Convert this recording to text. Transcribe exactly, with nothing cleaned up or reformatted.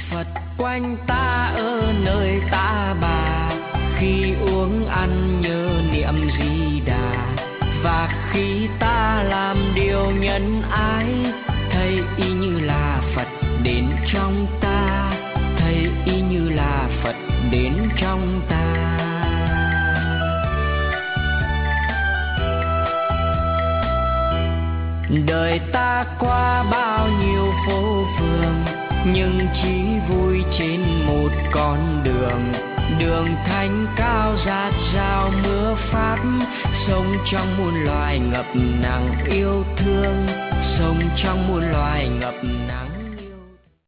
Phật quanh ta ở nơi ta bà, khi uống ăn nhớ niệm Di Đà. Và khi ta làm điều nhân ái, thấy y như là Phật đến trong ta, thấy y như là Phật đến trong ta. Đời ta qua bao nhiêu phố phường, nhưng chỉ vui trên một con đường. Đường thanh cao rát rào mưa pháp, sống trong muôn loài ngập nắng yêu thương, sống trong muôn loài ngập nắng